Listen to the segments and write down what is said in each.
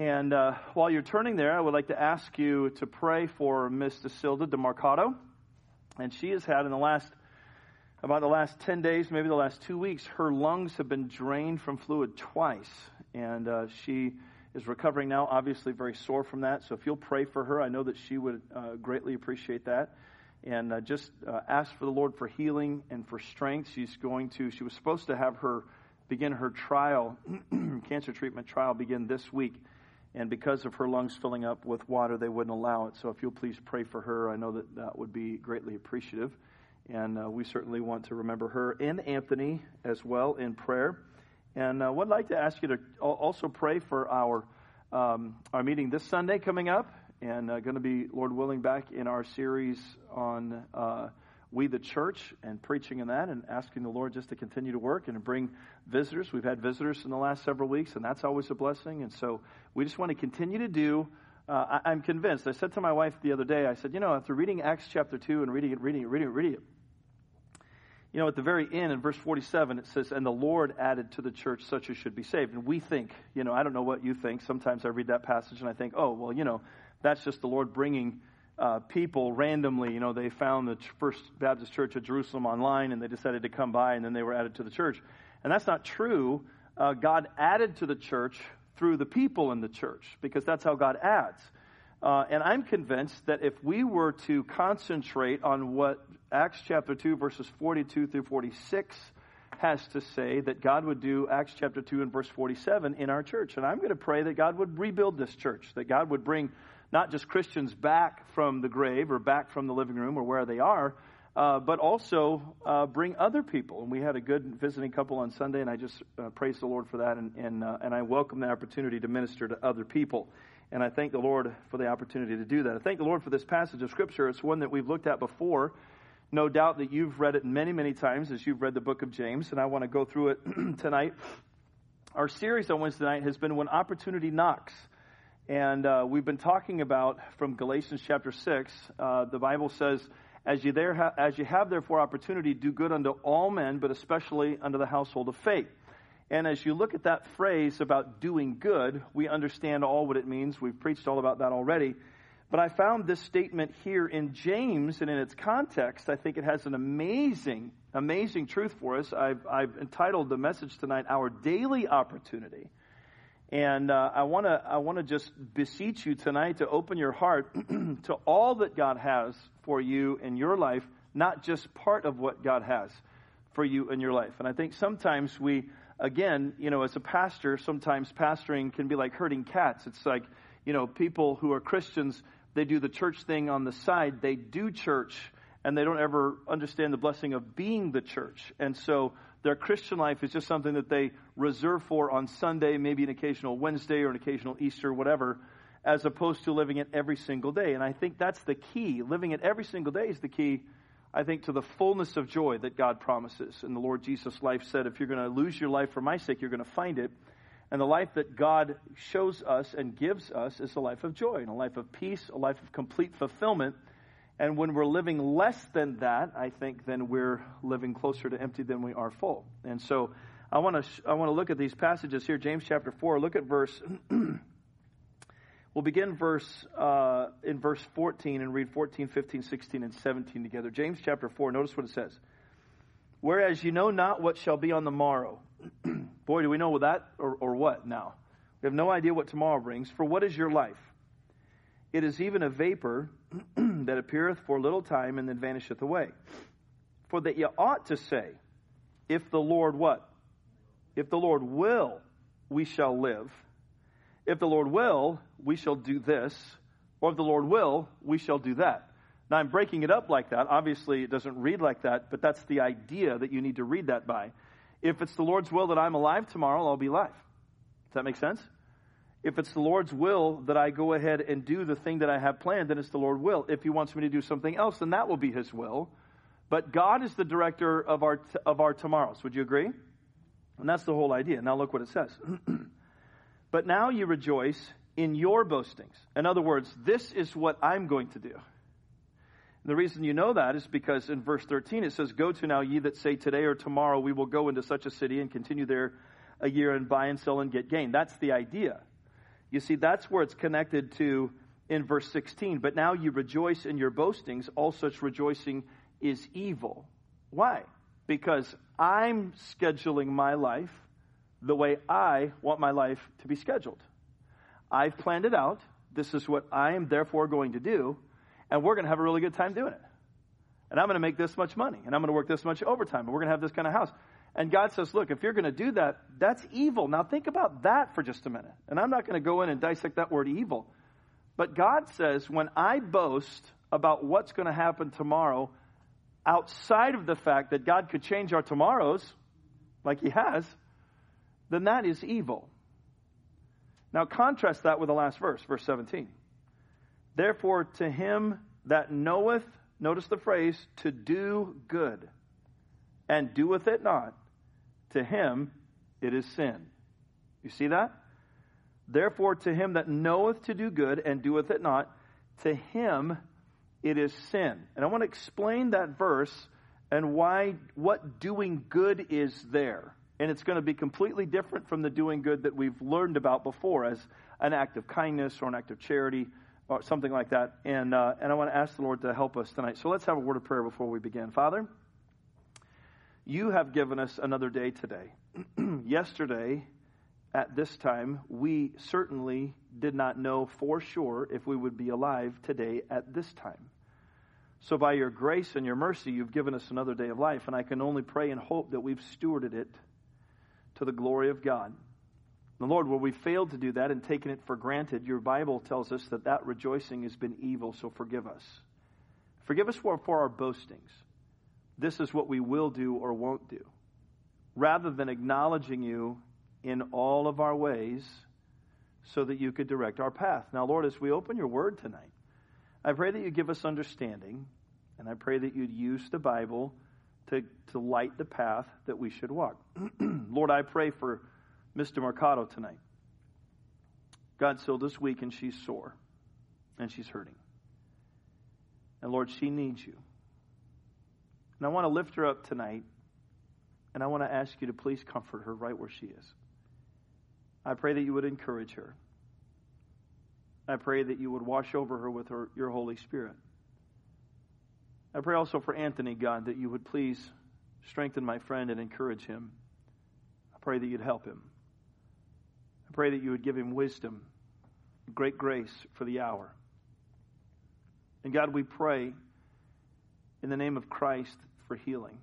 And while you're turning there, I would like to ask you to pray for Miss Desilda DeMarcado. And she has had about the last 10 days, maybe the last 2 weeks, her lungs have been drained from fluid twice. And she is recovering now, obviously very sore from that. So if you'll pray for her, I know that she would greatly appreciate that. And just ask for the Lord for healing and for strength. She was supposed to begin her trial, cancer treatment trial, begin this week. And because of her lungs filling up with water, they wouldn't allow it. So if you'll please pray for her, I know that would be greatly appreciative. And we certainly want to remember her and Anthony as well in prayer. And I would like to ask you to also pray for our meeting this Sunday coming up. And going to be, Lord willing, back in our series on We the Church and preaching in that and asking the Lord just to continue to work and to bring visitors. We've had visitors in the last several weeks, and that's always a blessing. And so we just want to continue to do. I'm convinced. I said to my wife the other day, I said, after reading Acts chapter 2 and reading it, at the very end in verse 47, it says, and the Lord added to the church such as should be saved. And we think, I don't know what you think. Sometimes I read that passage and I think, that's just the Lord bringing people randomly. They found the First Baptist Church of Jerusalem online and they decided to come by and then they were added to the church. And that's not true. God added to the church through the people in the church because that's how God adds. And I'm convinced that if we were to concentrate on what Acts chapter 2 verses 42 through 46 has to say, that God would do Acts chapter 2 and verse 47 in our church. And I'm going to pray that God would rebuild this church, that God would bring not just Christians back from the grave or back from the living room or where they are, but also bring other people. And we had a good visiting couple on Sunday, and I just praise the Lord for that, and I welcome the opportunity to minister to other people. And I thank the Lord for the opportunity to do that. I thank the Lord for this passage of Scripture. It's one that we've looked at before. No doubt that you've read it many, many times as you've read the book of James, and I want to go through it tonight. Our series on Wednesday night has been When Opportunity Knocks. And we've been talking about from Galatians chapter 6, the Bible says, as you have therefore opportunity, do good unto all men, but especially unto the household of faith. And as you look at that phrase about doing good, we understand all what it means. We've preached all about that already. But I found this statement here in James, and in its context, I think it has an amazing, amazing truth for us. I've entitled the message tonight, Our Daily Opportunity. And I want to just beseech you tonight to open your heart to all that God has for you in your life, not just part of what God has for you in your life. And I think sometimes we, again, as a pastor, sometimes pastoring can be like herding cats. It's like, people who are Christians, they do the church thing on the side. They do church, and they don't ever understand the blessing of being the church. And so their Christian life is just something that they reserve for on Sunday, maybe an occasional Wednesday or an occasional Easter, whatever, as opposed to living it every single day. And I think that's the key. Living it every single day is the key, I think, to the fullness of joy that God promises. And the Lord Jesus' life said, if you're going to lose your life for my sake, you're going to find it. And the life that God shows us and gives us is a life of joy and a life of peace, a life of complete fulfillment. And when we're living less than that, I think then we're living closer to empty than we are full. And so I want to look at these passages here. James chapter 4. Look at verse. We'll begin in verse 14 and read 14, 15, 16, and 17 together. James chapter 4. Notice what it says. Whereas you know not what shall be on the morrow. Boy, do we know that or what now? We have no idea what tomorrow brings. For what is your life? It is even a vapor that appeareth for a little time and then vanisheth away. For that ye ought to say, if the Lord what? If the Lord will, we shall live. If the Lord will, we shall do this. Or if the Lord will, we shall do that. Now I'm breaking it up like that. Obviously it doesn't read like that, but that's the idea that you need to read that by. If it's the Lord's will that I'm alive tomorrow, I'll be alive. Does that make sense? If it's the Lord's will that I go ahead and do the thing that I have planned, then it's the Lord's will. If He wants me to do something else, then that will be His will. But God is the director of our tomorrows. Would you agree? And that's the whole idea. Now look what it says. But now you rejoice in your boastings. In other words, this is what I'm going to do. And the reason you know that is because in verse 13 it says, Go to now ye that say today or tomorrow we will go into such a city and continue there a year and buy and sell and get gain. That's the idea. You see, that's where it's connected to in verse 16. But now you rejoice in your boastings. All such rejoicing is evil. Why? Because I'm scheduling my life the way I want my life to be scheduled. I've planned it out. This is what I am therefore going to do. And we're going to have a really good time doing it. And I'm going to make this much money. And I'm going to work this much overtime. And we're going to have this kind of house. And God says, look, if you're going to do that, that's evil. Now think about that for just a minute. And I'm not going to go in and dissect that word evil. But God says, when I boast about what's going to happen tomorrow, outside of the fact that God could change our tomorrows, like he has, then that is evil. Now contrast that with the last verse, verse 17. Therefore to him that knoweth, notice the phrase, to do good, and doeth it not, to him it is sin. You see that? Therefore to him that knoweth to do good, and doeth it not, to him it is sin. And I want to explain that verse and what doing good is there. And it's going to be completely different from the doing good that we've learned about before as an act of kindness or an act of charity or something like that. And I want to ask the Lord to help us tonight. So let's have a word of prayer before we begin. Father, you have given us another day today. Yesterday, at this time, we certainly did not know for sure if we would be alive today at this time. So by your grace and your mercy, you've given us another day of life, and I can only pray and hope that we've stewarded it to the glory of God. And Lord, where we failed to do that and taken it for granted, your Bible tells us that that rejoicing has been evil, so forgive us. Forgive us for our boastings. This is what we will do or won't do, rather than acknowledging you in all of our ways so that you could direct our path. Now, Lord, as we open your word tonight, I pray that you give us understanding, and I pray that you'd use the Bible to light the path that we should walk. Lord, I pray for Mr. Mercado tonight. God's still this week, and she's sore, and she's hurting. And Lord, she needs you. And I want to lift her up tonight, and I want to ask you to please comfort her right where she is. I pray that you would encourage her. I pray that you would wash over her with your Holy Spirit. I pray also for Anthony, God, that you would please strengthen my friend and encourage him. I pray that you'd help him. I pray that you would give him wisdom, great grace for the hour. And God, we pray in the name of Christ for healing.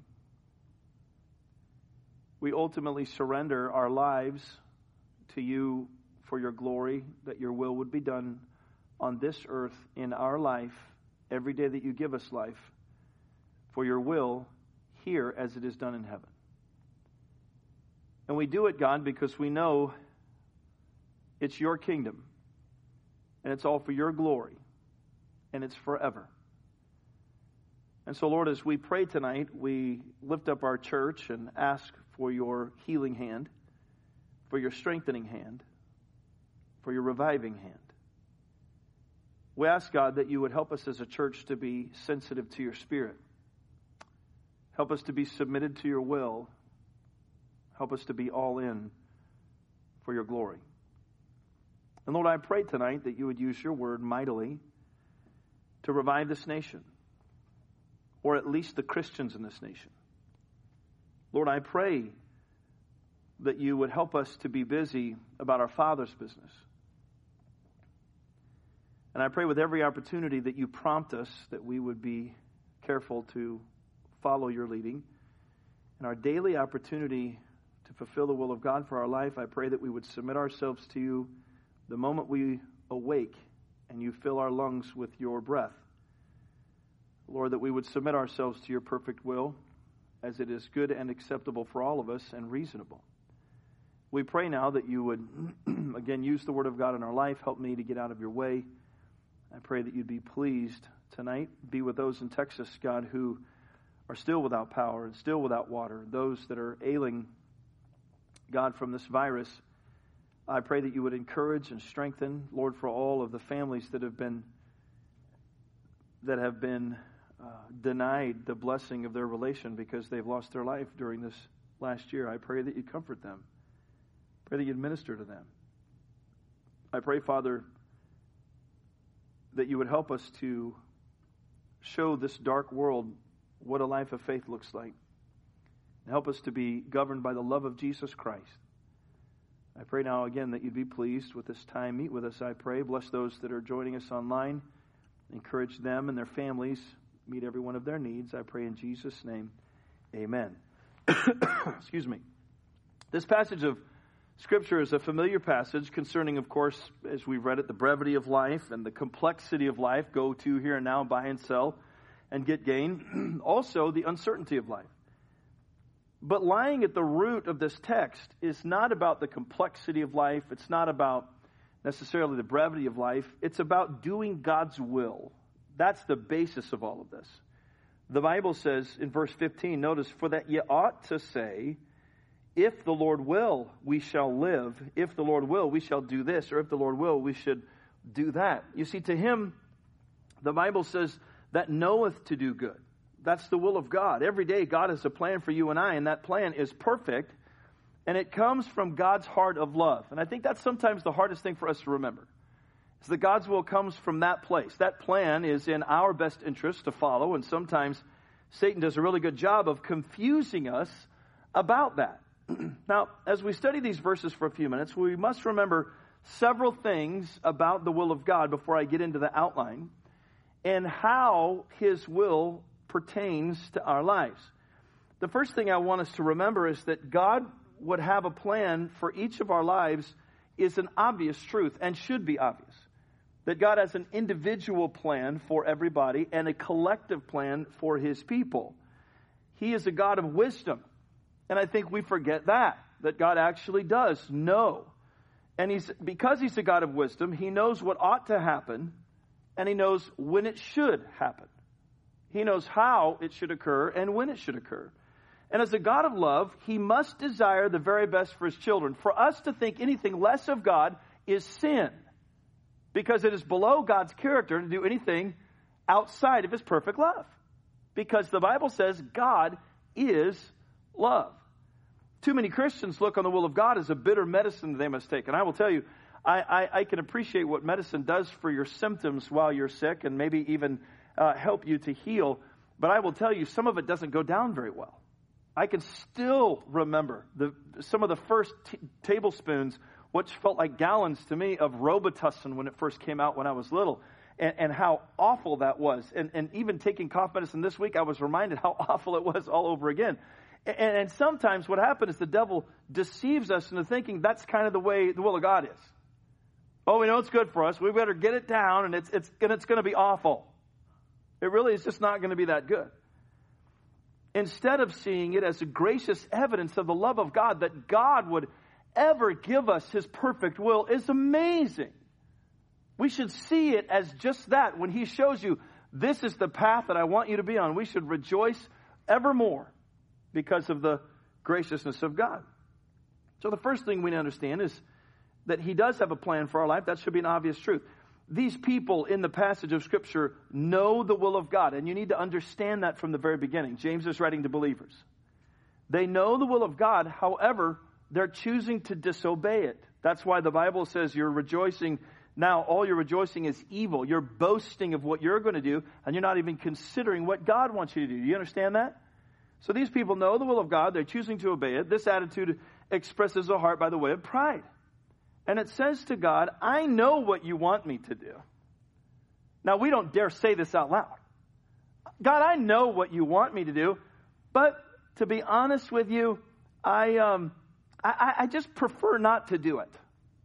We ultimately surrender our lives to you for your glory, that your will would be done on this earth in our life every day that you give us life, for your will here as it is done in heaven. And we do it, God, because we know it's your kingdom, and it's all for your glory, and it's forever. And so, Lord, as we pray tonight, we lift up our church and ask for your healing hand, for your strengthening hand, for your reviving hand. We ask, God, that you would help us as a church to be sensitive to your Spirit. Help us to be submitted to your will. Help us to be all in for your glory. And Lord, I pray tonight that you would use your word mightily to revive this nation, or at least the Christians in this nation. Lord, I pray that you would help us to be busy about our Father's business. And I pray with every opportunity that you prompt us that we would be careful to follow your leading. And our daily opportunity to fulfill the will of God for our life, I pray that we would submit ourselves to you the moment we awake and you fill our lungs with your breath. Lord, that we would submit ourselves to your perfect will as it is good and acceptable for all of us and reasonable. We pray now that you would, again, use the word of God in our life. Help me to get out of your way. I pray that you'd be pleased tonight. Be with those in Texas, God, who are still without power and still without water. Those that are ailing, God, from this virus. I pray that you would encourage and strengthen, Lord, for all of the families that have been denied the blessing of their relation because they've lost their life during this last year. I pray that you comfort them. Pray that you'd minister to them. I pray, Father, that you would help us to show this dark world what a life of faith looks like. Help us to be governed by the love of Jesus Christ. I pray now again that you'd be pleased with this time. Meet with us, I pray. Bless those that are joining us online. Encourage them and their families. Meet every one of their needs. I pray in Jesus' name. Amen. Excuse me. This passage of Scripture is a familiar passage concerning, of course, as we've read it, the brevity of life and the complexity of life. Go to here and now, buy and sell and get gain. Also, the uncertainty of life. But lying at the root of this text is not about the complexity of life. It's not about necessarily the brevity of life. It's about doing God's will. That's the basis of all of this. The Bible says in verse 15, notice, for that ye ought to say, if the Lord will, we shall live. If the Lord will, we shall do this. Or if the Lord will, we should do that. You see, to him, the Bible says, that knoweth to do good. That's the will of God. Every day, God has a plan for you and I, and that plan is perfect, and it comes from God's heart of love. And I think that's sometimes the hardest thing for us to remember, is that God's will comes from that place. That plan is in our best interest to follow, and sometimes Satan does a really good job of confusing us about that. Now, as we study these verses for a few minutes, we must remember several things about the will of God before I get into the outline, and how his will pertains to our lives. The first thing I want us to remember is that God would have a plan for each of our lives is an obvious truth and should be obvious. That God has an individual plan for everybody and a collective plan for his people. He is a God of wisdom. And I think we forget that God actually does know. And because he's a God of wisdom, he knows what ought to happen, and he knows when it should happen. He knows how it should occur and when it should occur. And as a God of love, he must desire the very best for his children. For us to think anything less of God is sin, because it is below God's character to do anything outside of his perfect love. Because the Bible says God is love. Too many Christians look on the will of God as a bitter medicine that they must take. And I will tell you, I can appreciate what medicine does for your symptoms while you're sick, and maybe even help you to heal. But I will tell you, some of it doesn't go down very well. I can still remember some of the first tablespoons, which felt like gallons to me, of Robitussin when it first came out when I was little, and how awful that was. And even taking cough medicine this week, I was reminded how awful it was all over again. And sometimes what happens is the devil deceives us into thinking that's kind of the way the will of God is. Oh, we know it's good for us. We better get it down, and it's going to be awful. It really is just not going to be that good. Instead of seeing it as a gracious evidence of the love of God, that God would ever give us his perfect will, is amazing. We should see it as just that. When he shows you, this is the path that I want you to be on, we should rejoice evermore because of the graciousness of God. So the first thing we understand is that he does have a plan for our life. That should be an obvious truth. These people in the passage of Scripture know the will of God, and you need to understand that from the very beginning. James is writing to believers. They know the will of God, however, they're choosing to disobey it. That's why the Bible says you're rejoicing now. All your rejoicing is evil. You're boasting of what you're going to do, and you're not even considering what God wants you to do. Do you understand that? So these people know the will of God. They're choosing to obey it. This attitude expresses a heart by the way of pride. And it says to God, I know what you want me to do. Now, we don't dare say this out loud. God, I know what you want me to do, but to be honest with you, I just prefer not to do it.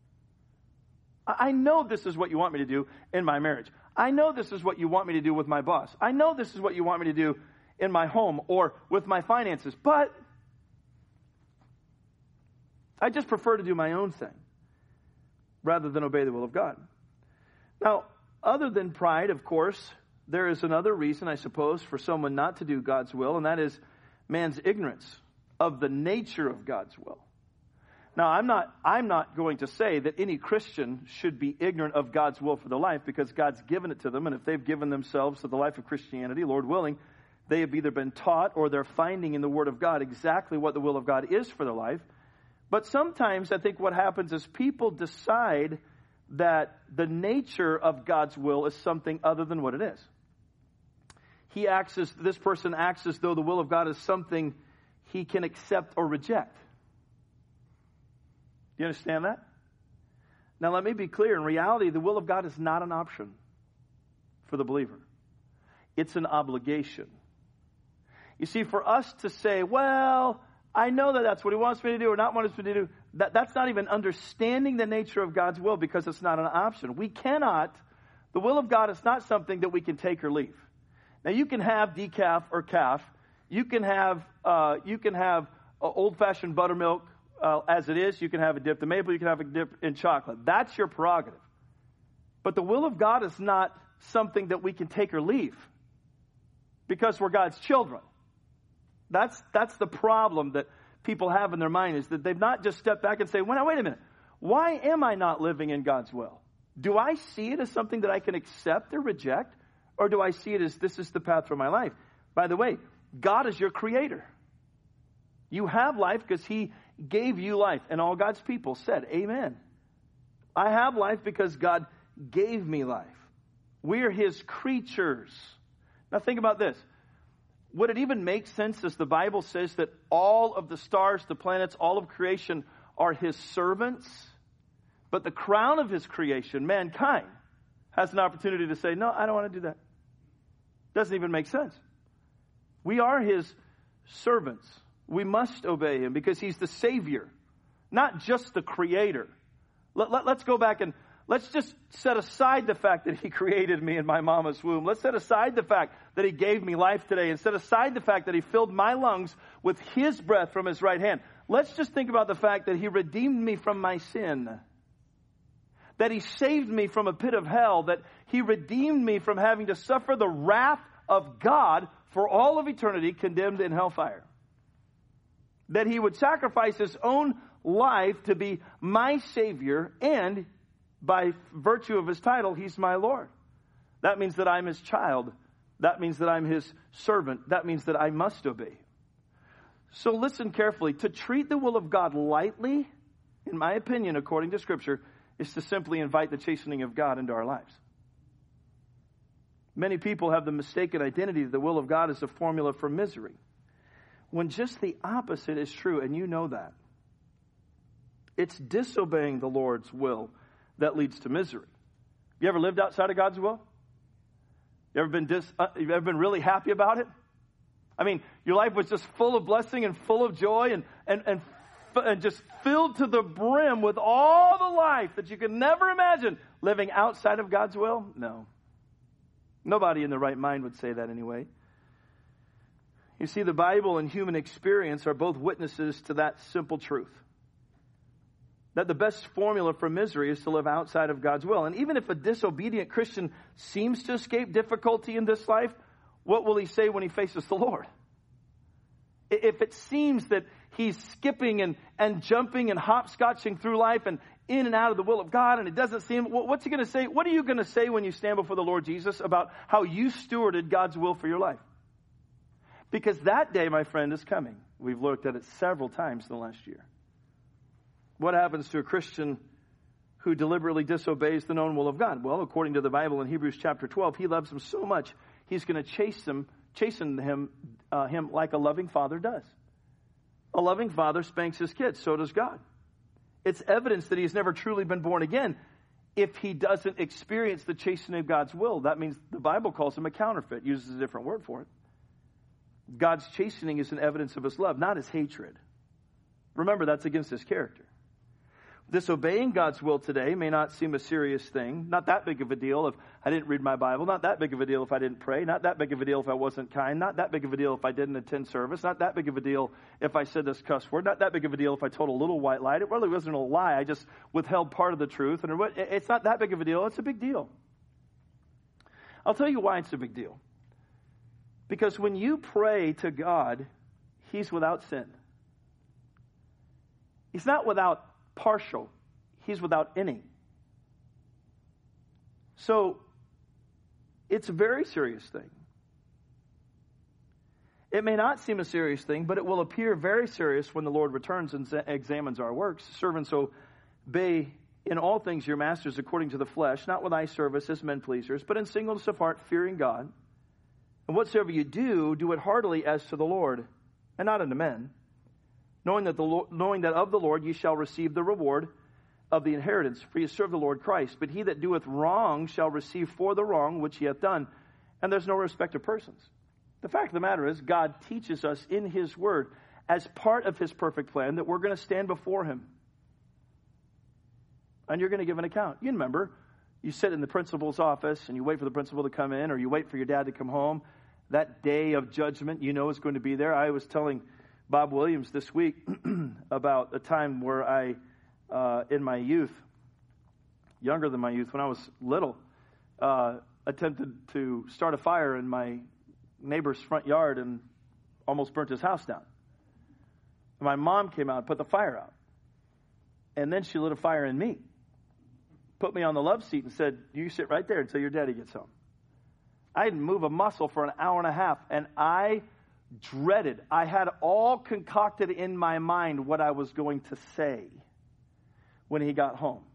I know this is what you want me to do in my marriage. I know this is what you want me to do with my boss. I know this is what you want me to do in my home or with my finances, but I just prefer to do my own thing rather than obey the will of God. Now, other than pride, of course, there is another reason, I suppose, for someone not to do God's will, and that is man's ignorance of the nature of God's will. Now, I'm not going to say that any Christian should be ignorant of God's will for their life, because God's given it to them, and if they've given themselves to the life of Christianity, Lord willing, they have either been taught or they're finding in the Word of God exactly what the will of God is for their life. But sometimes I think what happens is people decide that the nature of God's will is something other than what it is. This person acts as though the will of God is something he can accept or reject. Do you understand that? Now let me be clear. In reality, the will of God is not an option for the believer. It's an obligation. You see, for us to say, well, I know that that's what he wants me to do or not wants me to do, that's not even understanding the nature of God's will, because it's not an option. The will of God is not something that we can take or leave. Now, you can have decaf or calf. You can have old-fashioned buttermilk as it is. You can have a dip in maple. You can have a dip in chocolate. That's your prerogative. But the will of God is not something that we can take or leave, because we're God's children. That's the problem that people have in their mind, is that they've not just stepped back and say, well, wait a minute. Why am I not living in God's will? Do I see it as something that I can accept or reject? Or do I see it as this is the path for my life? By the way, God is your creator. You have life because he gave you life. And all God's people said, amen. I have life because God gave me life. We're his creatures. Now think about this. Would it even make sense, as the Bible says, that all of the stars, the planets, all of creation are his servants? But the crown of his creation, mankind, has an opportunity to say, no, I don't want to do that. Doesn't even make sense. We are his servants. We must obey him because he's the Savior, not just the Creator. Let's go back and let's just set aside the fact that he created me in my mama's womb. Let's set aside the fact that he gave me life today, and set aside the fact that he filled my lungs with his breath from his right hand. Let's just think about the fact that he redeemed me from my sin, that he saved me from a pit of hell, that he redeemed me from having to suffer the wrath of God for all of eternity, condemned in hellfire, that he would sacrifice his own life to be my Savior, and by virtue of his title, he's my Lord. That means that I'm his child. That means that I'm his servant. That means that I must obey. So listen carefully. To treat the will of God lightly, in my opinion, according to Scripture, is to simply invite the chastening of God into our lives. Many people have the mistaken identity that the will of God is a formula for misery, when just the opposite is true, and you know that. It's disobeying the Lord's will that leads to misery. You ever lived outside of God's will? You ever been really happy about it? I mean, your life was just full of blessing and full of joy and just filled to the brim with all the life that you could never imagine living outside of God's will? No. Nobody in their right mind would say that anyway. You see, the Bible and human experience are both witnesses to that simple truth, that the best formula for misery is to live outside of God's will. And even if a disobedient Christian seems to escape difficulty in this life, what will he say when he faces the Lord? If it seems that he's skipping and jumping and hopscotching through life and in and out of the will of God, and it doesn't seem, what's he going to say? What are you going to say when you stand before the Lord Jesus about how you stewarded God's will for your life? Because that day, my friend, is coming. We've looked at it several times in the last year. What happens to a Christian who deliberately disobeys the known will of God? Well, according to the Bible in Hebrews chapter 12, he loves him so much, he's going to chasten him like a loving father does. A loving father spanks his kids, so does God. It's evidence that he's never truly been born again if he doesn't experience the chastening of God's will. That means the Bible calls him a counterfeit, uses a different word for it. God's chastening is an evidence of his love, not his hatred. Remember, that's against his character. Disobeying God's will today may not seem a serious thing. Not that big of a deal if I didn't read my Bible. Not that big of a deal if I didn't pray. Not that big of a deal if I wasn't kind. Not that big of a deal if I didn't attend service. Not that big of a deal if I said this cuss word. Not that big of a deal if I told a little white lie. It really wasn't a lie. I just withheld part of the truth. And it's not that big of a deal. It's a big deal. I'll tell you why it's a big deal. Because when you pray to God, he's without sin. He's not without partial. He's without any. So, it's a very serious thing. It may not seem a serious thing, but it will appear very serious when the Lord returns and examines our works. Servants obey in all things your masters according to the flesh, not with eye service as men pleasers, but in singleness of heart, fearing God. And whatsoever you do, do it heartily as to the Lord, and not unto men, knowing that of the Lord ye shall receive the reward of the inheritance, for ye serve the Lord Christ. But he that doeth wrong shall receive for the wrong which he hath done, and there's no respect of persons. The fact of the matter is, God teaches us in his word, as part of his perfect plan, that we're going to stand before him. And you're going to give an account. You remember, you sit in the principal's office and you wait for the principal to come in, or you wait for your dad to come home. That day of judgment, you know, is going to be there. I was telling Bob Williams this week about a time where I, in my youth, younger than my youth, when I was little, attempted to start a fire in my neighbor's front yard and almost burnt his house down. My mom came out and put the fire out. And then she lit a fire in me. Put me on the love seat and said, you sit right there until your daddy gets home. I didn't move a muscle for an hour and a half, and I dreaded. I had all concocted in my mind what I was going to say when he got home.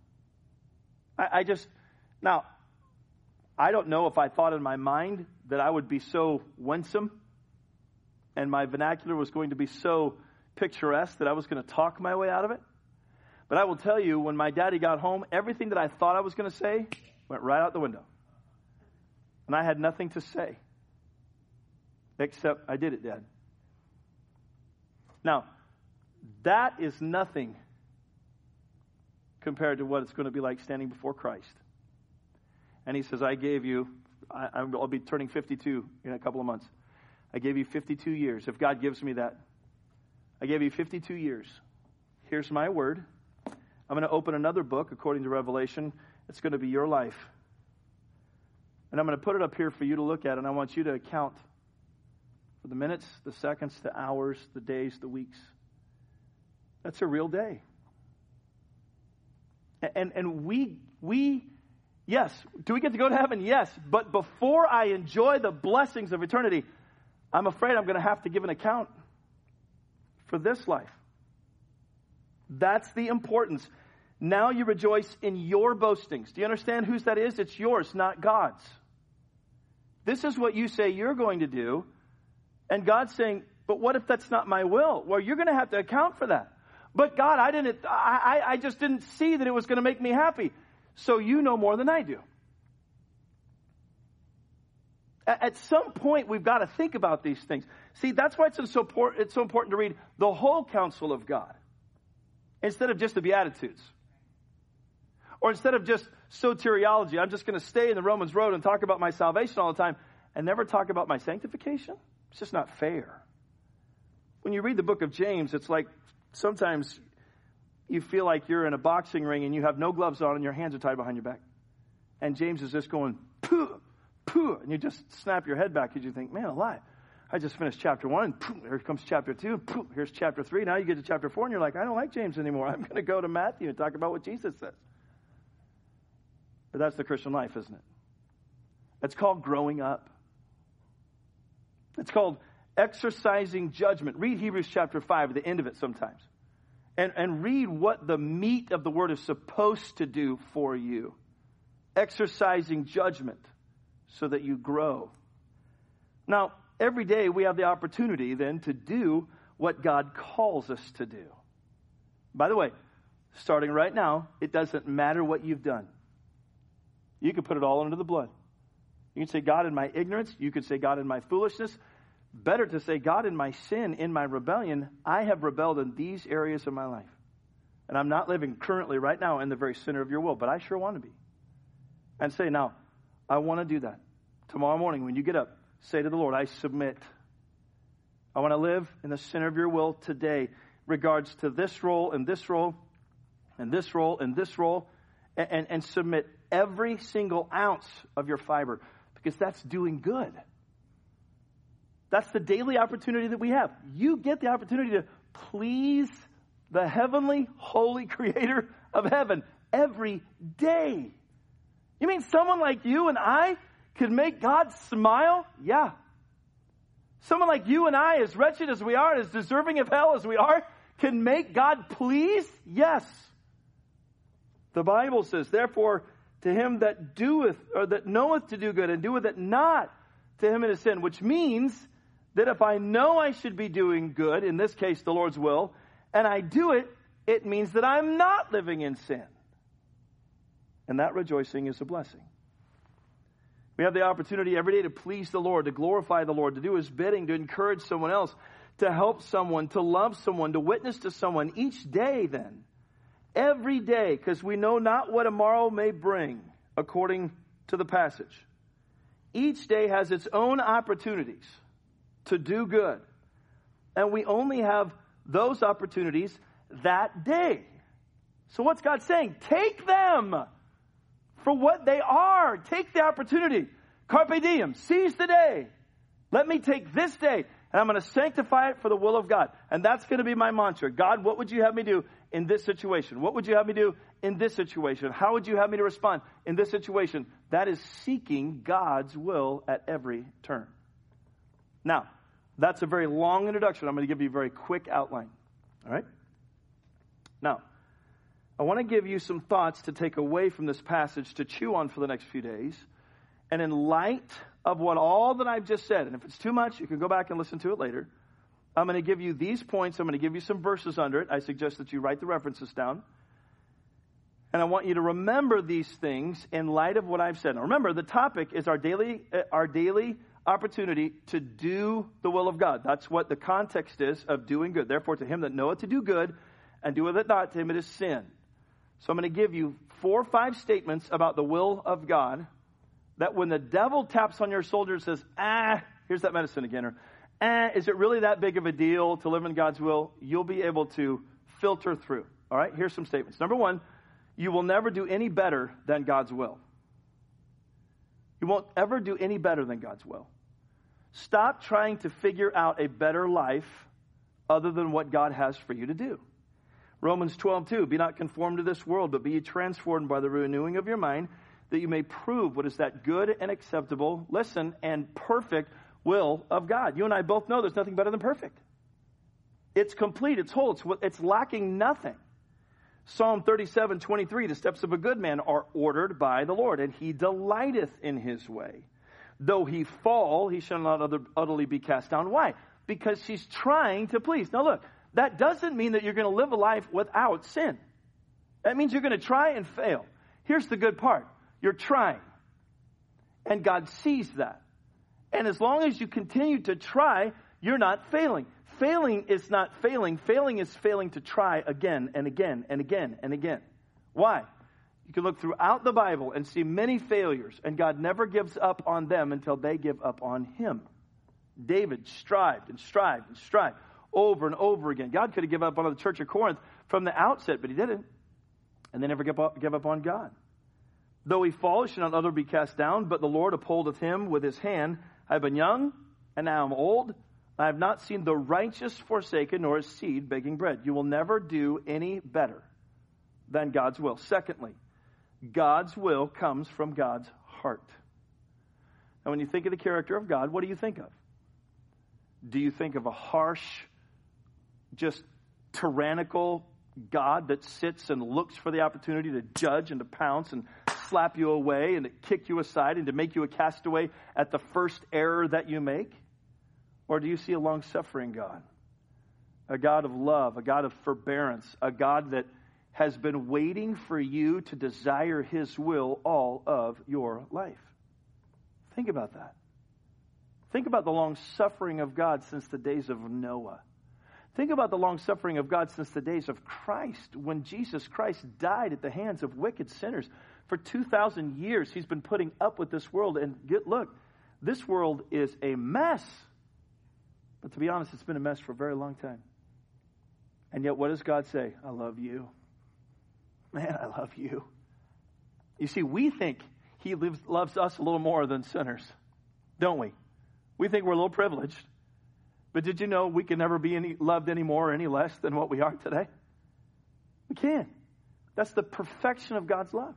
Now, I don't know if I thought in my mind that I would be so winsome and my vernacular was going to be so picturesque that I was going to talk my way out of it. But I will tell you, when my daddy got home, everything that I thought I was going to say went right out the window. And I had nothing to say. Except, I did it, Dad. Now, that is nothing compared to what it's going to be like standing before Christ. And he says, I gave you, I'll be turning 52 in a couple of months. I gave you 52 years. If God gives me that, I gave you 52 years. Here's my word. I'm going to open another book, according to Revelation. It's going to be your life. And I'm going to put it up here for you to look at, and I want you to account for the minutes, the seconds, the hours, the days, the weeks. That's a real day. And we yes, do we get to go to heaven? Yes. But before I enjoy the blessings of eternity, I'm afraid I'm going to have to give an account for this life. That's the importance. Now you rejoice in your boastings. Do you understand whose that is? It's yours, not God's. This is what you say you're going to do. And God's saying, but what if that's not my will? Well, you're going to have to account for that. But God, I just didn't see that it was going to make me happy. So you know more than I do. At some point, we've got to think about these things. See, that's why it's so important to read the whole counsel of God instead of just the Beatitudes. Or instead of just soteriology, I'm just going to stay in the Romans road and talk about my salvation all the time and never talk about my sanctification. It's just not fair. When you read the book of James, it's like sometimes you feel like you're in a boxing ring and you have no gloves on and your hands are tied behind your back. And James is just going, pooh, pooh, and you just snap your head back because you think, man alive, I just finished chapter 1, and pooh, here comes chapter 2, pooh, here's chapter 3. Now you get to chapter 4 and you're like, I don't like James anymore. I'm going to go to Matthew and talk about what Jesus says. But that's the Christian life, isn't it? It's called growing up. It's called exercising judgment. Read Hebrews chapter 5 at the end of it sometimes. And read what the meat of the word is supposed to do for you. Exercising judgment so that you grow. Now, every day we have the opportunity then to do what God calls us to do. By the way, starting right now, it doesn't matter what you've done. You can put it all under the blood. You can say, God, in my ignorance. You could say, God, in my foolishness. Better to say, God, in my sin, in my rebellion, I have rebelled in these areas of my life. And I'm not living currently right now in the very center of your will, but I sure want to be. And say, now, I want to do that. Tomorrow morning when you get up, say to the Lord, I submit. I want to live in the center of your will today, regards to this role and this role and this role and this role, and submit every single ounce of your fiber, because that's doing good. That's the daily opportunity that we have. You get the opportunity to please the heavenly, holy creator of heaven every day. You mean someone like you and I could make God smile? Yeah. Someone like you and I, as wretched as we are, as deserving of hell as we are, can make God please? Yes. The Bible says, therefore, to him that doeth, or that knoweth to do good and doeth it not, to him it is sin. Which means that if I know I should be doing good, in this case the Lord's will, and I do it, it means that I'm not living in sin. And that rejoicing is a blessing. We have the opportunity every day to please the Lord, to glorify the Lord, to do his bidding, to encourage someone else, to help someone, to love someone, to witness to someone each day then. Every day, because we know not what tomorrow may bring, according to the passage. Each day has its own opportunities to do good. And we only have those opportunities that day. So what's God saying? Take them for what they are. Take the opportunity. Carpe diem. Seize the day. Let me take this day and I'm going to sanctify it for the will of God. And that's going to be my mantra. God, what would you have me do in this situation? What would you have me do in this situation? How would you have me to respond in this situation? That is seeking God's will at every turn. Now, that's a very long introduction. I'm going to give you a very quick outline. All right? Now, I want to give you some thoughts to take away from this passage to chew on for the next few days. And in light of all that I've just said, and if it's too much, you can go back and listen to it later. I'm going to give you these points. I'm going to give you some verses under it. I suggest that you write the references down. And I want you to remember these things in light of what I've said. Now remember, the topic is our daily opportunity to do the will of God. That's what the context is of doing good. Therefore, to him that knoweth to do good and doeth it not, to him it is sin. So I'm going to give you 4 or 5 statements about the will of God that when the devil taps on your shoulder and says, here's that medicine again, or is it really that big of a deal to live in God's will? You'll be able to filter through. All right, here's some statements. Number 1, you will never do any better than God's will. You won't ever do any better than God's will. Stop trying to figure out a better life other than what God has for you to do. Romans 12:2, be not conformed to this world, but be ye transformed by the renewing of your mind, that you may prove what is that good and acceptable, listen, and perfect will of God. You and I both know there's nothing better than perfect. It's complete, it's whole, it's lacking nothing. Psalm 37:23, the steps of a good man are ordered by the Lord, and he delighteth in his way. Though he fall, he shall not utterly be cast down. Why? Because he's trying to please. Now look, that doesn't mean that you're going to live a life without sin. That means you're going to try and fail. Here's the good part. You're trying. And God sees that. And as long as you continue to try, you're not failing. Failing is not failing. Failing is failing to try again and again and again and again. Why? You can look throughout the Bible and see many failures, and God never gives up on them until they give up on him. David strived and strived and strived over and over again. God could have given up on the church of Corinth from the outset, but he didn't. And they never give up on God. Though he fall, he shall not utterly be cast down, but the Lord upholdeth him with his hand. I have been young, and now I'm old. I have not seen the righteous forsaken, nor his seed begging bread. You will never do any better than God's will. Secondly, God's will comes from God's heart. Now, when you think of the character of God, what do you think of? Do you think of a harsh, just tyrannical God that sits and looks for the opportunity to judge and to pounce and slap you away and to kick you aside and to make you a castaway at the first error that you make? Or do you see a long-suffering God? A God of love, a God of forbearance, a God that has been waiting for you to desire his will all of your life. Think about that. Think about the long-suffering of God since the days of Noah. Think about the long-suffering of God since the days of Christ, when Jesus Christ died at the hands of wicked sinners. For 2,000 years, he's been putting up with this world. And look, this world is a mess. But to be honest, it's been a mess for a very long time. And yet, what does God say? I love you. Man, I love you. You see, we think he loves us a little more than sinners, don't we? We think we're a little privileged. But did you know we can never be loved any more or any less than what we are today? We can't. That's the perfection of God's love.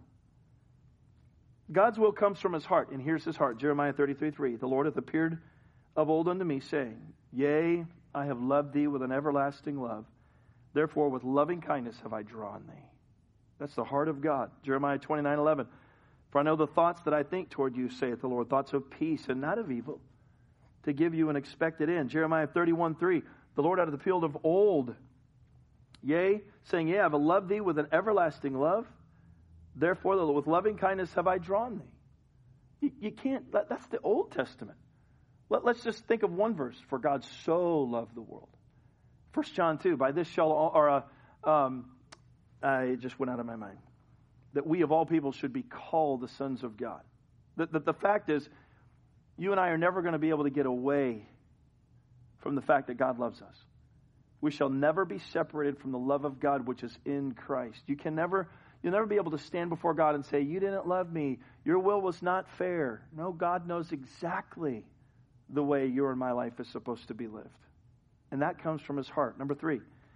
God's will comes from his heart, and here's his heart. Jeremiah 33:3. The Lord hath appeared of old unto me, saying, Yea, I have loved thee with an everlasting love. Therefore with loving kindness have I drawn thee. That's the heart of God. Jeremiah 29:11. For I know the thoughts that I think toward you, saith the Lord, thoughts of peace and not of evil, to give you an expected end. Jeremiah 31:3. The Lord out of the field of old, yea, saying, yea, I have loved thee with an everlasting love. Therefore, with loving kindness have I drawn thee. You can't, that's the Old Testament. Let's just think of one verse. For God so loved the world. 1 John 2, by this shall all, it just went out of my mind. That we of all people should be called the sons of God. The fact is, you and I are never going to be able to get away from the fact that God loves us. We shall never be separated from the love of God which is in Christ. You'll never be able to stand before God and say, you didn't love me. Your will was not fair. No, God knows exactly the way your and my life is supposed to be lived. And that comes from his heart. Number 3,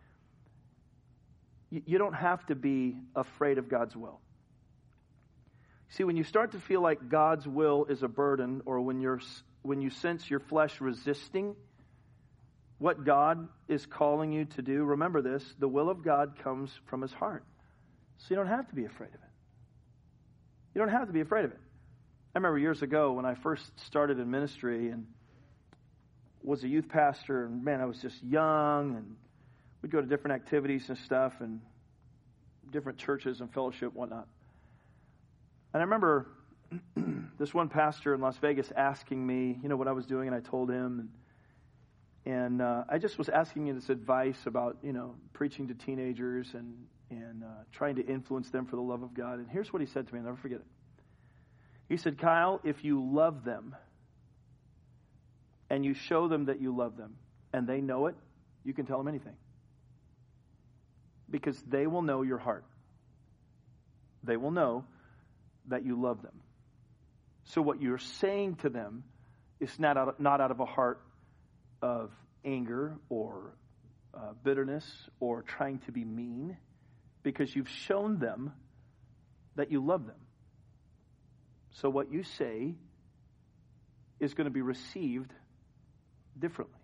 you don't have to be afraid of God's will. See, when you start to feel like God's will is a burden, or when you sense your flesh resisting what God is calling you to do, remember this, the will of God comes from his heart. So you don't have to be afraid of it. You don't have to be afraid of it. I remember years ago when I first started in ministry and was a youth pastor, and man, I was just young, and we'd go to different activities and stuff, and different churches and fellowship and whatnot. And I remember this one pastor in Las Vegas asking me, what I was doing, and I told him, and I just was asking him this advice about, preaching to teenagers and trying to influence them for the love of God. And here's what he said to me, I'll never forget it. He said, Kyle, if you love them, and you show them that you love them, and they know it, you can tell them anything. Because they will know your heart. They will know that you love them. So what you're saying to them is not out of a heart of anger or bitterness or trying to be mean, because you've shown them that you love them. So what you say is going to be received differently.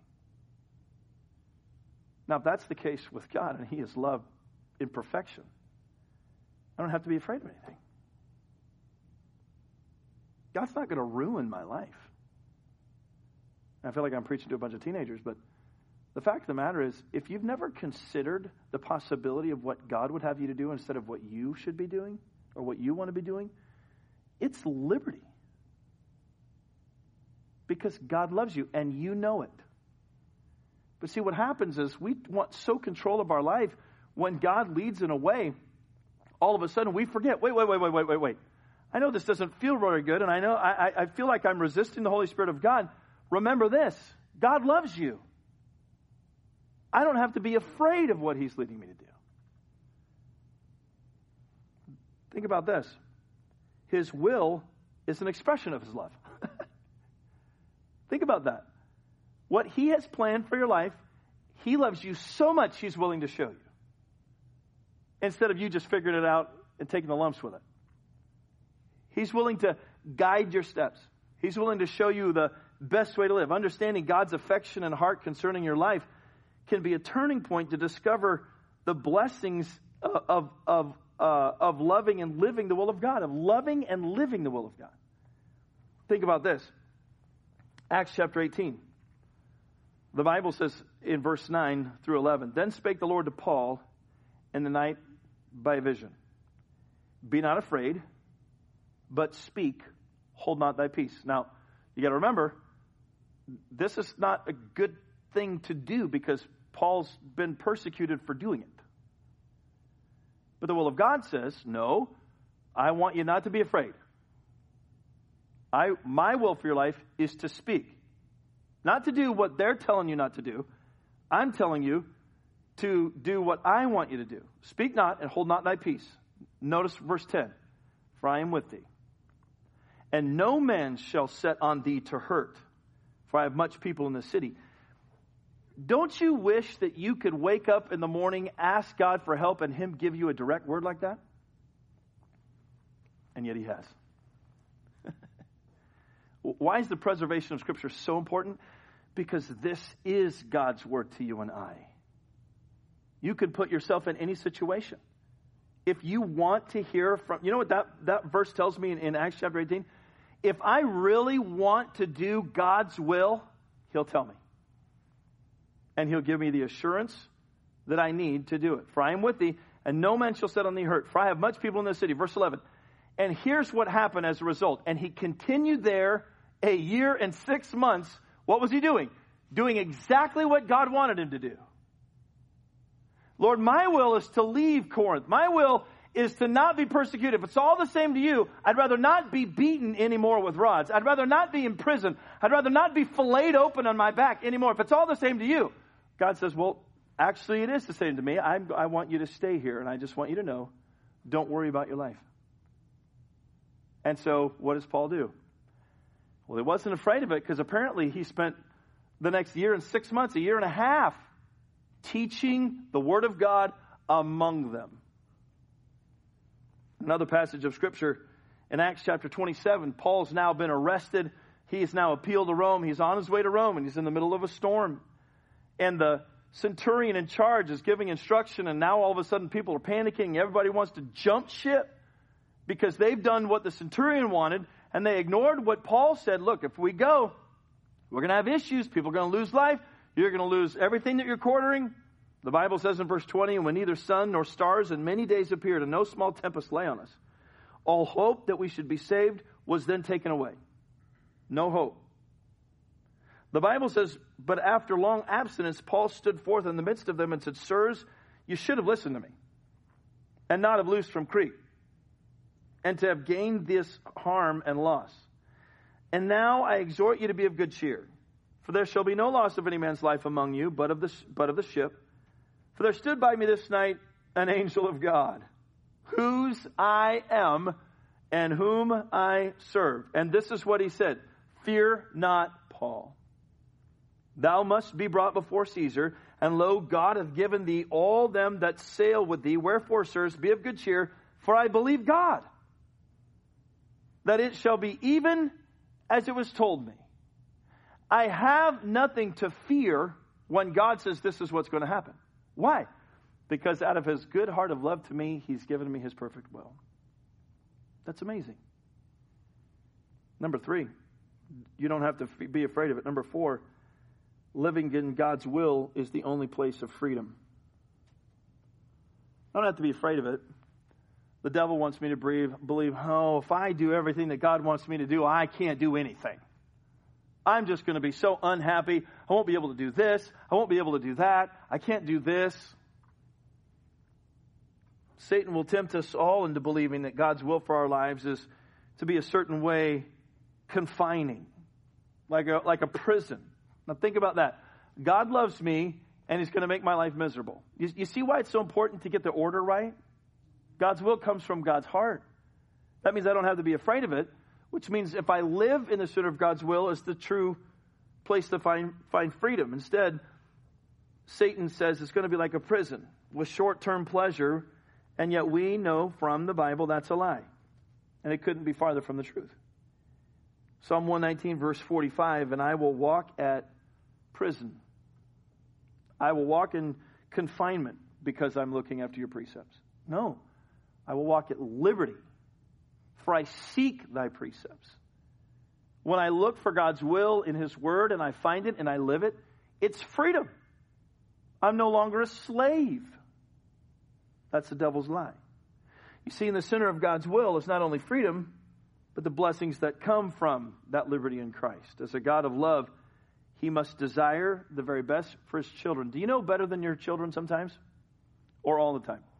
Now, if that's the case with God, and he is love in perfection, I don't have to be afraid of anything. God's not going to ruin my life. I feel like I'm preaching to a bunch of teenagers, but the fact of the matter is, if you've never considered the possibility of what God would have you to do instead of what you should be doing or what you want to be doing, it's liberty. Because God loves you, and you know it. But see, what happens is we want so control of our life, when God leads in a way, all of a sudden we forget, wait. I know this doesn't feel very good, and I know I feel like I'm resisting the Holy Spirit of God. Remember this, God loves you. I don't have to be afraid of what he's leading me to do. Think about this. His will is an expression of his love. Think about that. What he has planned for your life, he loves you so much he's willing to show you. Instead of you just figuring it out and taking the lumps with it. He's willing to guide your steps. He's willing to show you the best way to live. Understanding God's affection and heart concerning your life can be a turning point to discover the blessings of loving and living the will of God, of loving and living the will of God. Think about this. Acts chapter 18. The Bible says in verse 9 through 11, Then spake the Lord to Paul in the night by a vision. Be not afraid, but speak, hold not thy peace. Now, you got to remember, this is not a good thing to do because Paul's been persecuted for doing it. But the will of God says, no, I want you not to be afraid. My will for your life is to speak. Not to do what they're telling you not to do. I'm telling you to do what I want you to do. Speak not and hold not thy peace. Notice verse 10. For I am with thee. And no man shall set on thee to hurt. For I have much people in the city. Don't you wish that you could wake up in the morning, ask God for help, and him give you a direct word like that? And yet he has. Why is the preservation of Scripture so important? Because this is God's word to you and I. You could put yourself in any situation. if you want to hear from, you know what that verse tells me in Acts chapter 18? If I really want to do God's will, he'll tell me. And he'll give me the assurance that I need to do it. For I am with thee, and no man shall set on thee hurt. For I have much people in this city. Verse 11. And here's what happened as a result. And he continued there a year and 6 months. What was he doing? Doing exactly what God wanted him to do. Lord, my will is to leave Corinth. My will is to not be persecuted. If it's all the same to you, I'd rather not be beaten anymore with rods. I'd rather not be in prison. I'd rather not be filleted open on my back anymore. If it's all the same to you. God says, well, actually it is the same to me. I want you to stay here, and I just want you to know, don't worry about your life. And so what does Paul do? Well, he wasn't afraid of it, because apparently he spent the next year and 6 months, a year and a half, teaching the Word of God among them. Another passage of Scripture in Acts chapter 27, Paul's now been arrested. He is now appealed to Rome. He's on his way to Rome, and he's in the middle of a storm. And the centurion in charge is giving instruction, and now all of a sudden people are panicking. Everybody wants to jump ship because they've done what the centurion wanted, and they ignored what Paul said. Look, if we go, we're going to have issues. People are going to lose life. You're going to lose everything that you're quartering. The Bible says in verse 20, and when neither sun nor stars in many days appeared, and no small tempest lay on us, all hope that we should be saved was then taken away. No hope. The Bible says, but after long abstinence, Paul stood forth in the midst of them and said, sirs, you should have listened to me, and not have loosed from Crete, and to have gained this harm and loss. And now I exhort you to be of good cheer, for there shall be no loss of any man's life among you, but of the ship. For there stood by me this night an angel of God, whose I am and whom I serve. And this is what he said, fear not, Paul. Thou must be brought before Caesar, and lo, God hath given thee all them that sail with thee. Wherefore, sirs, be of good cheer, for I believe God, that it shall be even as it was told me. I have nothing to fear when God says this is what's going to happen. Why? Because out of his good heart of love to me, he's given me his perfect will. That's amazing. Number 3, you don't have to be afraid of it. Number 4, living in God's will is the only place of freedom. I don't have to be afraid of it. The devil wants me to believe, if I do everything that God wants me to do, I can't do anything. I'm just going to be so unhappy. I won't be able to do this. I won't be able to do that. I can't do this. Satan will tempt us all into believing that God's will for our lives is to be a certain way confining, like a prison. Now think about that. God loves me, and he's going to make my life miserable. You see why it's so important to get the order right? God's will comes from God's heart. That means I don't have to be afraid of it, which means if I live in the center of God's will, it's the true place to find freedom. Instead, Satan says it's going to be like a prison with short-term pleasure, and yet we know from the Bible that's a lie. And it couldn't be farther from the truth. Psalm 119, verse 45, and I will walk at prison. I will walk in confinement because I'm looking after your precepts. No, I will walk at liberty, for I seek thy precepts. When I look for God's will in his word and I find it and I live it, it's freedom. I'm no longer a slave. That's the devil's lie. You see, in the center of God's will is not only freedom, but the blessings that come from that liberty in Christ. As a God of love, he must desire the very best for his children. Do you know better than your children sometimes? Or all the time?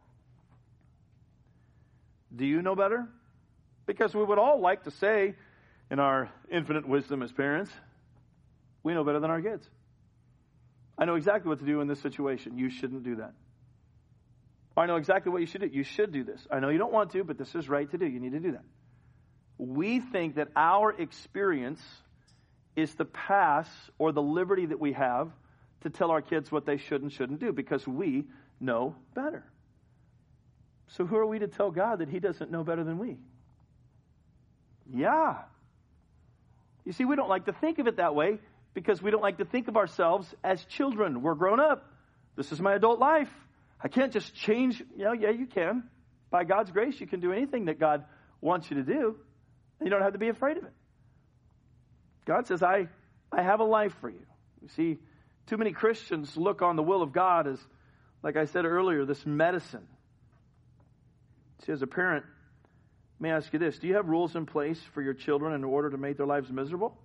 Do you know better? Because we would all like to say, in our infinite wisdom as parents, we know better than our kids. I know exactly what to do in this situation. You shouldn't do that. I know exactly what you should do. You should do this. I know you don't want to, but this is right to do. You need to do that. We think that our experience is the pass or the liberty that we have to tell our kids what they should and shouldn't do because we know better. So who are we to tell God that he doesn't know better than we? Yeah. You see, we don't like to think of it that way because we don't like to think of ourselves as children. We're grown up. This is my adult life. I can't just change. Yeah, you can. By God's grace, you can do anything that God wants you to do, and you don't have to be afraid of it. God says, I have a life for you. You see, too many Christians look on the will of God as, like I said earlier, this medicine. See, as a parent, let me ask you this. Do you have rules in place for your children in order to make their lives miserable?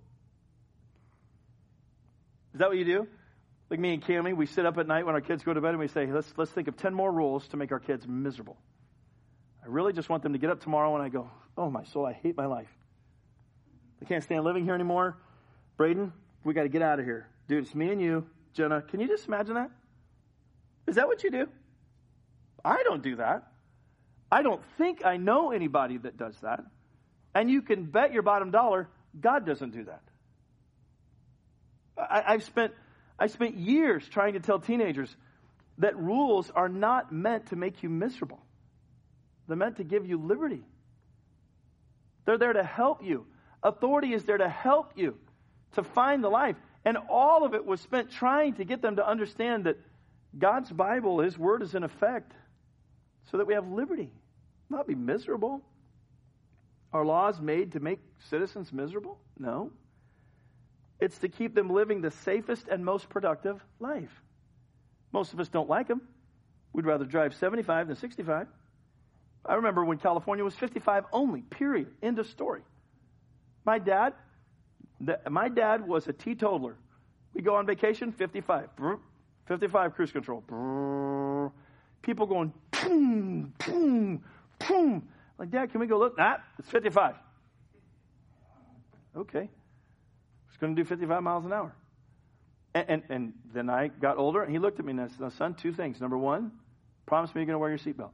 Is that what you do? Like me and Cammie, we sit up at night when our kids go to bed and we say, let's think of 10 more rules to make our kids miserable. I really just want them to get up tomorrow and I go, oh my soul, I hate my life. I can't stand living here anymore. Braden, we got to get out of here. Dude, it's me and you. Jenna, can you just imagine that? Is that what you do? I don't do that. I don't think I know anybody that does that. And you can bet your bottom dollar, God doesn't do that. I spent years trying to tell teenagers that rules are not meant to make you miserable. They're meant to give you liberty. They're there to help you. Authority is there to help you to find the life. And all of it was spent trying to get them to understand that God's Bible, His Word, is in effect so that we have liberty, not be miserable. Are laws made to make citizens miserable? No. It's to keep them living the safest and most productive life. Most of us don't like them. We'd rather drive 75 than 65. I remember when California was 55 only, period. End of story. My dad was a teetotaler. We go on vacation, 55. 55 cruise control. People going, boom, boom, boom. Like, Dad, can we go look? Nah, it's 55. Okay. Going to do 55 miles an hour. And then I got older, and he looked at me and said, son, 2 things. Number 1, promise me you're going to wear your seatbelt.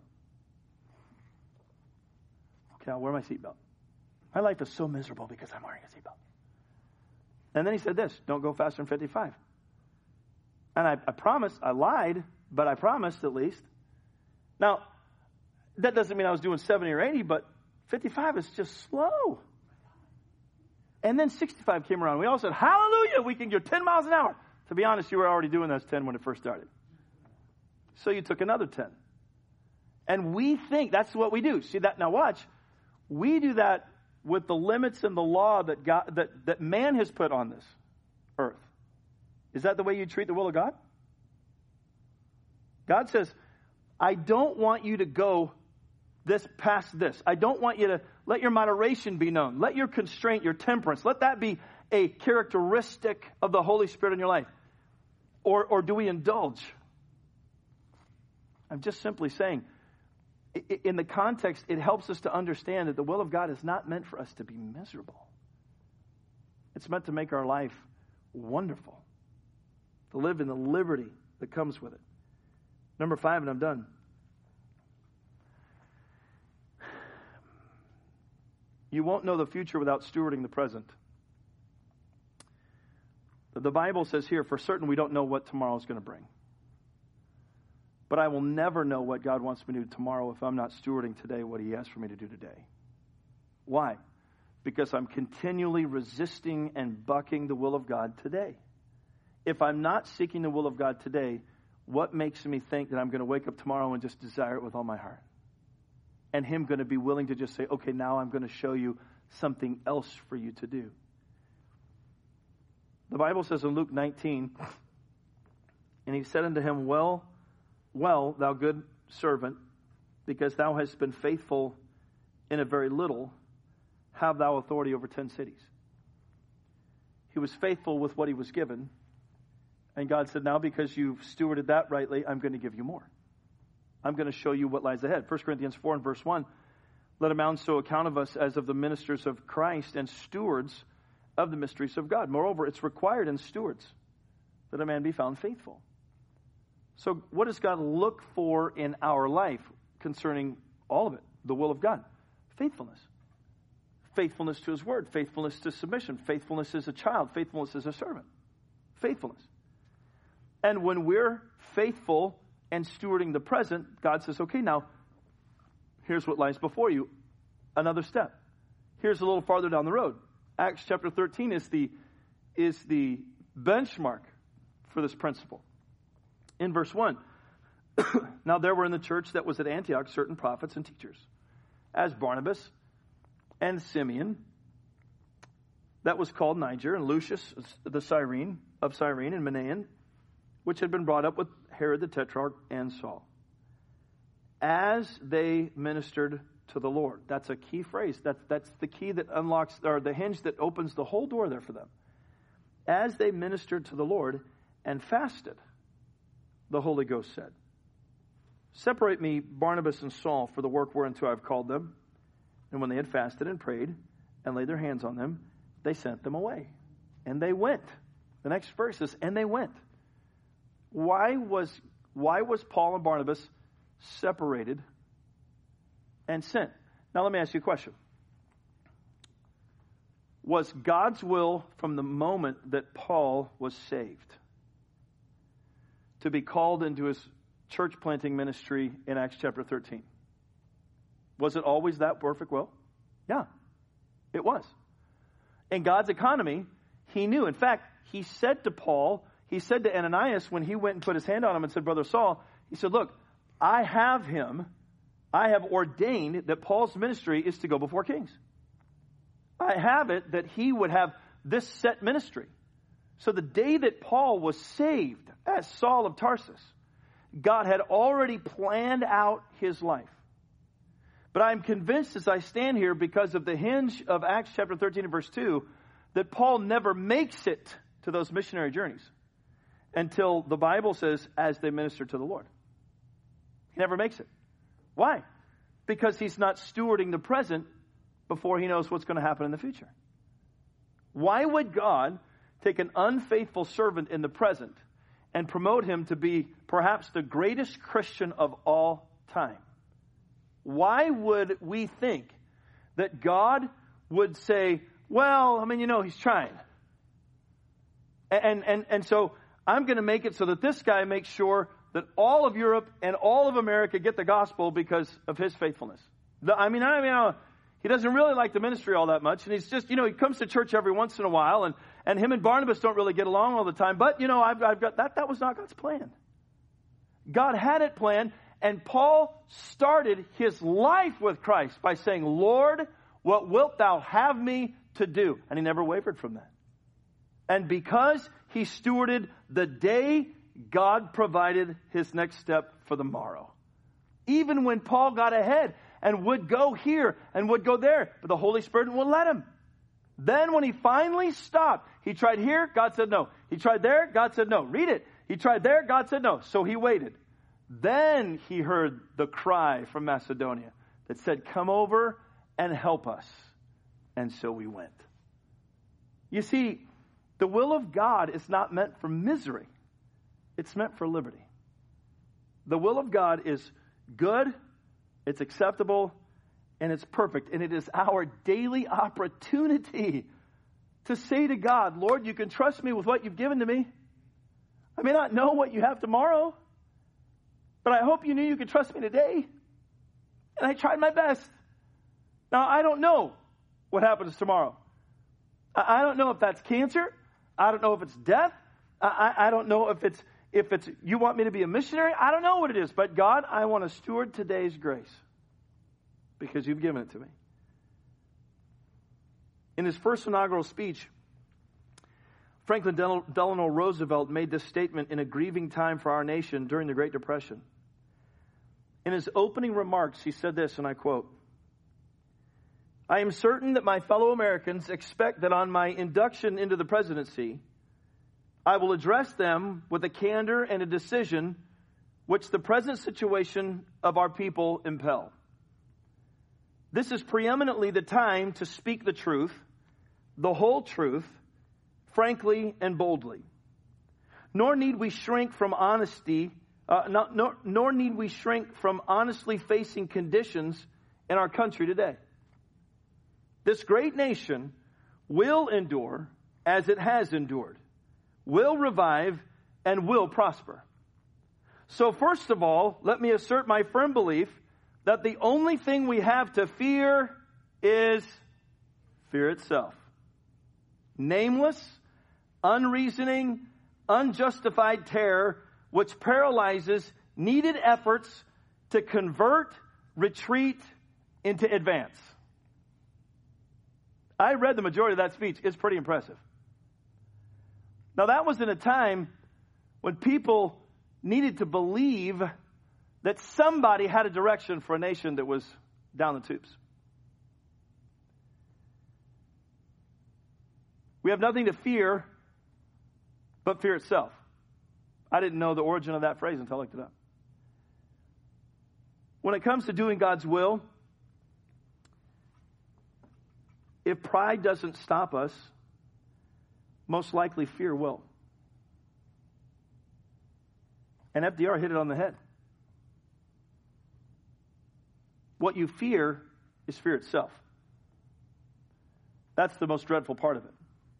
Okay, I'll wear my seatbelt. My life is so miserable because I'm wearing a seatbelt. And then he said this, don't go faster than 55. And I promised, I lied, but I promised at least. Now, that doesn't mean I was doing 70 or 80, but 55 is just slow. And then 65 came around. We all said, hallelujah, we can go 10 miles an hour. To be honest, you were already doing those 10 when it first started. So you took another 10. And we think that's what we do. See that? Now watch. We do that with the limits and the law that that man has put on this earth. Is that the way you treat the will of God? God says, I don't want you to go past this. I don't want you to let your moderation be known. Let your constraint, your temperance, let that be a characteristic of the Holy Spirit in your life. Or do we indulge? I'm just simply saying, in the context, it helps us to understand that the will of God is not meant for us to be miserable. It's meant to make our life wonderful, to live in the liberty that comes with it. Number 5, and I'm done. You won't know the future without stewarding the present. The Bible says here, for certain, we don't know what tomorrow is going to bring. But I will never know what God wants me to do tomorrow if I'm not stewarding today what He asked for me to do today. Why? Because I'm continually resisting and bucking the will of God today. If I'm not seeking the will of God today, what makes me think that I'm going to wake up tomorrow and just desire it with all my heart? And Him going to be willing to just say, okay, now I'm going to show you something else for you to do. The Bible says in Luke 19, and He said unto him, Well, thou good servant, because thou hast been faithful in a very little, have thou authority over 10 cities. He was faithful with what he was given, and God said, now because you've stewarded that rightly, I'm going to give you more. I'm going to show you what lies ahead. 1 Corinthians 4 and verse 1, let a man so account of us as of the ministers of Christ and stewards of the mysteries of God. Moreover, it's required in stewards that a man be found faithful. So what does God look for in our life concerning all of it? The will of God. Faithfulness. Faithfulness to His word. Faithfulness to submission. Faithfulness as a child. Faithfulness as a servant. Faithfulness. And when we're faithful and stewarding the present, God says, okay, now, here's what lies before you. Another step. Here's a little farther down the road. Acts chapter 13 is the benchmark for this principle. In verse 1, Now there were in the church that was at Antioch certain prophets and teachers, as Barnabas and Simeon, that was called Niger, and Lucius the Cyrene, and Manaen, which had been brought up with Herod the Tetrarch and Saul, as they ministered to the Lord. That's a key phrase. That's the key that unlocks, or the hinge that opens the whole door there for them. As they ministered to the Lord and fasted, the Holy Ghost said, "Separate me, Barnabas and Saul, for the work whereunto I have called them." And when they had fasted and prayed and laid their hands on them, they sent them away. And they went. The next verse is, and they went. Why was Paul and Barnabas separated and sent? Now let me ask you a question. Was God's will from the moment that Paul was saved to be called into his church planting ministry in Acts chapter 13? Was it always that perfect will? Yeah, it was. In God's economy, he knew. In fact, he said to Ananias when he went and put his hand on him and said, "Brother Saul," he said, "Look, I have ordained that Paul's ministry is to go before kings. I have it that he would have this set ministry." So the day that Paul was saved as Saul of Tarsus, God had already planned out his life. But I'm convinced as I stand here, because of the hinge of Acts chapter 13 and verse 2, that Paul never makes it to those missionary journeys until the Bible says, as they minister to the Lord. He never makes it. Why? Because he's not stewarding the present before he knows what's going to happen in the future. Why would God take an unfaithful servant in the present and promote him to be perhaps the greatest Christian of all time? Why would we think that God would say, well, he's trying. And so I'm going to make it so that this guy makes sure that all of Europe and all of America get the gospel because of his faithfulness. He doesn't really like the ministry all that much. And he's just, he comes to church every once in a while. And him and Barnabas don't really get along all the time. But, I've got that. That was not God's plan. God had it planned. And Paul started his life with Christ by saying, "Lord, what wilt thou have me to do?" And he never wavered from that. And because he stewarded the day, God provided his next step for the morrow. Even when Paul got ahead and would go here and would go there, but the Holy Spirit wouldn't let him. Then when he finally stopped, he tried here, God said no. He tried there, God said no. Read it. He tried there, God said no. So he waited. Then he heard the cry from Macedonia that said, "Come over and help us." And so we went. You see, the will of God is not meant for misery. It's meant for liberty. The will of God is good, it's acceptable, and it's perfect. And it is our daily opportunity to say to God, "Lord, you can trust me with what you've given to me. I may not know what you have tomorrow, but I hope you knew you could trust me today. And I tried my best. Now, I don't know what happens tomorrow. I don't know if that's cancer. I don't know if it's death. I don't know if it's you want me to be a missionary. I don't know what it is. But God, I want to steward today's grace because you've given it to me." In his first inaugural speech, Franklin Delano Roosevelt made this statement in a grieving time for our nation during the Great Depression. In his opening remarks, he said this, and I quote, "I am certain that my fellow Americans expect that on my induction into the presidency, I will address them with a candor and a decision which the present situation of our people impel. This is preeminently the time to speak the truth, the whole truth, frankly and boldly. Nor need we shrink from honesty, nor need we shrink from honestly facing conditions in our country today. This great nation will endure as it has endured, will revive, and will prosper. So first of all, let me assert my firm belief that the only thing we have to fear is fear itself. Nameless, unreasoning, unjustified terror which paralyzes needed efforts to convert retreat into advance. I read the majority of that speech. It's pretty impressive. Now, that was in a time when people needed to believe that somebody had a direction for a nation that was down the tubes. We have nothing to fear but fear itself. I didn't know the origin of that phrase until I looked it up. When it comes to doing God's will, if pride doesn't stop us, most likely fear will. And FDR hit it on the head. What you fear is fear itself. That's the most dreadful part of it.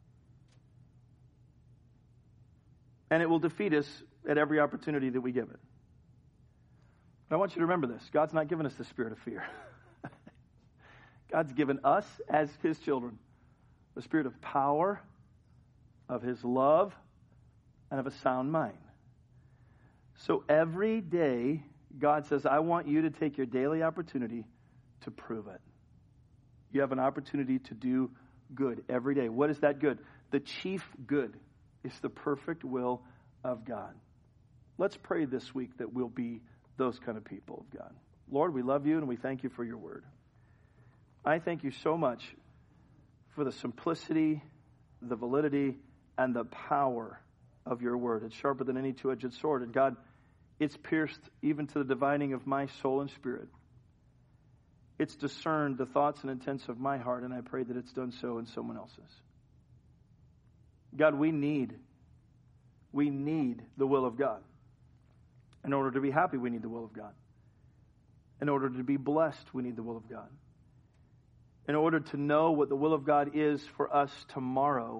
And it will defeat us at every opportunity that we give it. But I want you to remember this. God's not given us the spirit of fear. God's given us, as His children, the spirit of power, of His love, and of a sound mind. So every day, God says, I want you to take your daily opportunity to prove it. You have an opportunity to do good every day. What is that good? The chief good is the perfect will of God. Let's pray this week that we'll be those kind of people of God. Lord, we love you and we thank you for your word. I thank you so much for the simplicity, the validity, and the power of your word. It's sharper than any two-edged sword. And God, it's pierced even to the dividing of my soul and spirit. It's discerned the thoughts and intents of my heart, and I pray that it's done so in someone else's. God, we need the will of God. In order to be happy, we need the will of God. In order to be blessed, we need the will of God. In order to know what the will of God is for us tomorrow,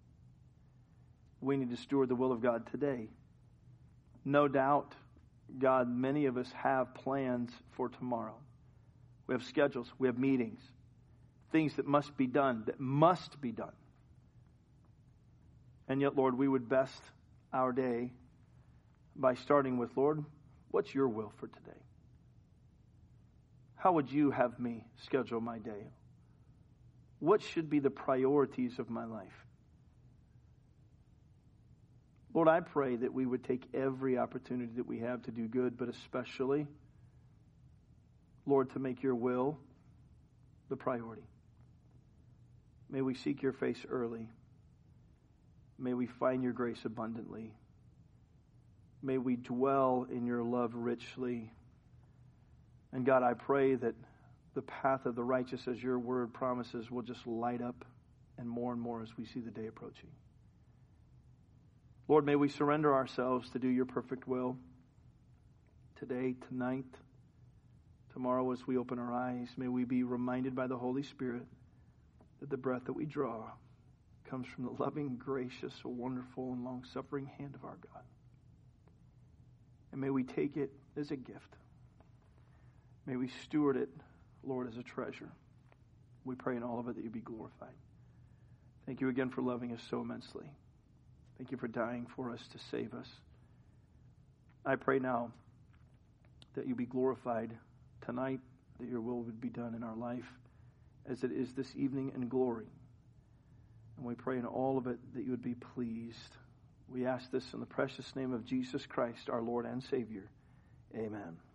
we need to steward the will of God today. No doubt, God, many of us have plans for tomorrow. We have schedules, we have meetings, things that must be done. And yet, Lord, we would best our day by starting with, Lord, what's your will for today? How would you have me schedule my day? What should be the priorities of my life? Lord, I pray that we would take every opportunity that we have to do good, but especially, Lord, to make your will the priority. May we seek your face early. May we find your grace abundantly. May we dwell in your love richly. And God, I pray that the path of the righteous, as your word promises, will just light up and more as we see the day approaching. Lord, may we surrender ourselves to do your perfect will today, tonight, tomorrow as we open our eyes. May we be reminded by the Holy Spirit that the breath that we draw comes from the loving, gracious, wonderful, and long-suffering hand of our God. And may we take it as a gift. May we steward it, Lord, as a treasure. We pray in all of it that you be glorified. Thank you again for loving us so immensely. Thank you for dying for us to save us. I pray now that you be glorified tonight, that your will would be done in our life as it is this evening in glory. And we pray in all of it that you would be pleased. We ask this in the precious name of Jesus Christ, our Lord and Savior. Amen.